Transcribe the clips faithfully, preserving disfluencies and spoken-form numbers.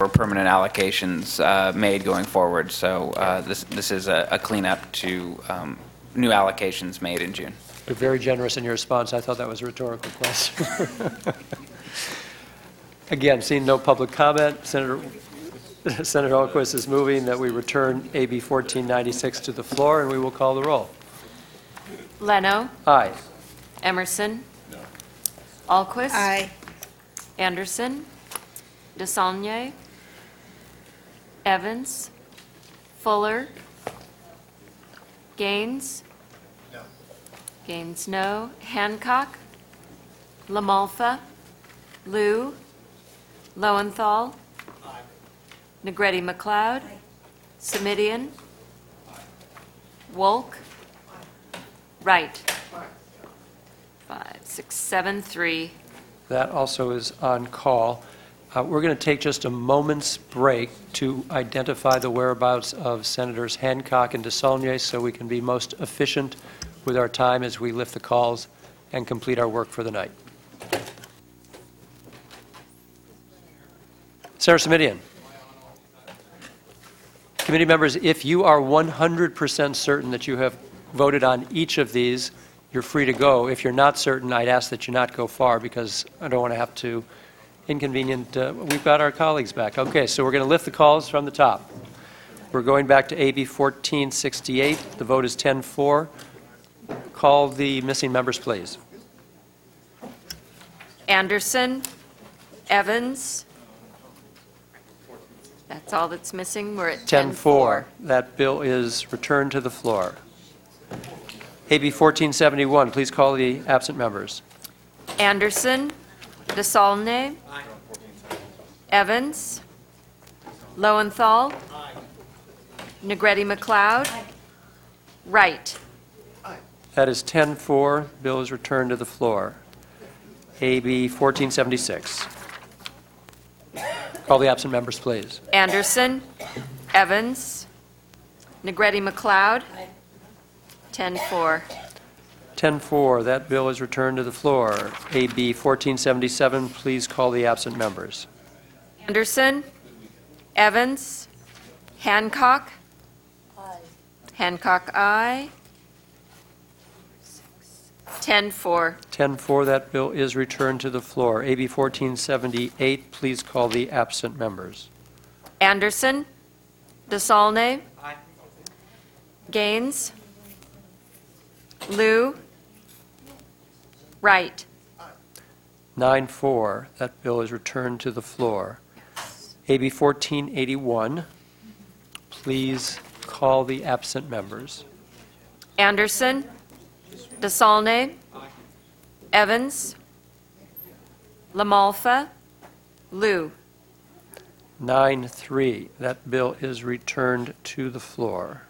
or permanent allocations uh, made going forward. So uh, this this is a, a cleanup to um, new allocations made in June. You're very generous in your response. I thought that was a rhetorical question. Again, seeing no public comment, Senator Senator Alquist is moving that we return A B fourteen ninety-six to the floor, and we will call the roll. Leno. Aye. Emerson. No. Alquist. Aye. Anderson. DeSaulnier. Evans. Fuller. Gaines. No. Gaines, no. Hancock. LaMalfa. Liu. Lowenthal. Aye. Negretti McLeod. Aye. Semidian. Aye. Wolk. Aye. Wright. Aye. Five, six, seven, three. That also is on call. Uh, we're going to take just a moment's break to identify the whereabouts of Senators Hancock and DeSaulnier so we can be most efficient with our time as we lift the calls and complete our work for the night. Senator Semidian. Committee members, if you are one hundred percent certain that you have voted on each of these, you're free to go. If you're not certain, I'd ask that you not go far because I don't want to have to inconvenient. Uh, we've got our colleagues back. Okay, so we're going to lift the calls from the top. We're going back to A B fourteen sixty-eight. The vote is ten four. Call the missing members, please. Anderson. Evans. That's all that's missing. We're at ten ten four. four. That bill is returned to the floor. A B fourteen seventy-one. Please call the absent members. Anderson. DeSaulnier. Aye. Evans. Lowenthal. Aye. Negretti McLeod. Aye. Wright. Aye. That is ten four. Bill is returned to the floor. A B fourteen seventy-six. Call the absent members, please. Anderson. Evans. Negretti McLeod. Aye. ten four. ten four. That bill is returned to the floor. A B fourteen seventy-seven. Please call the absent members. Anderson. Evans. Hancock. Aye. Hancock, aye. ten four. ten four. That bill is returned to the floor. A B fourteen seventy-eight. Please call the absent members. Anderson. DeSaulnier. Aye. Gaines. Liu. Wright. nine four. That bill is returned to the floor. A B fourteen eighty-one. Please call the absent members. Anderson. DeSaulnier. Evans. LaMalfa. Liu. nine three. That bill is returned to the floor.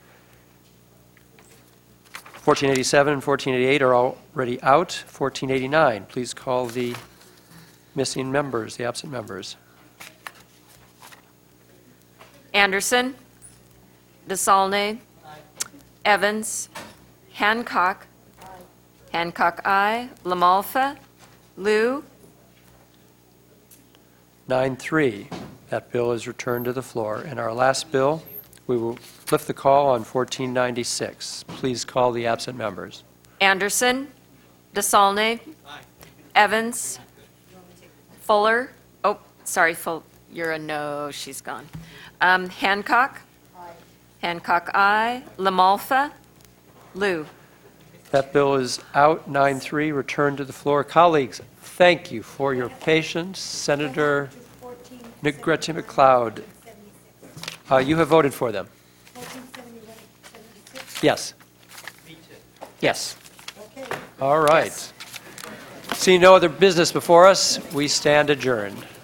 fourteen eighty-seven and fourteen eighty-eight are already out. fourteen eighty-nine. Please call the missing members, the absent members. Anderson. DeSaulnier. Evans. Hancock. Hancock, aye. LaMalfa. Liu. nine three. That bill is returned to the floor. And our last bill, we will lift the call on fourteen ninety-six. Please call the absent members. Anderson. DeSaulnier. Evans. Fuller. Oh, sorry, Full. You're a no. She's gone. Um, Hancock. Hancock, aye. LaMalfa. Liu. That bill is out. nine three. Returned to the floor. Colleagues, thank you for your patience. Senator Negretti McLeod, uh, you have voted for them. Yes. Yes. All right. Seeing no other business before us, we stand adjourned.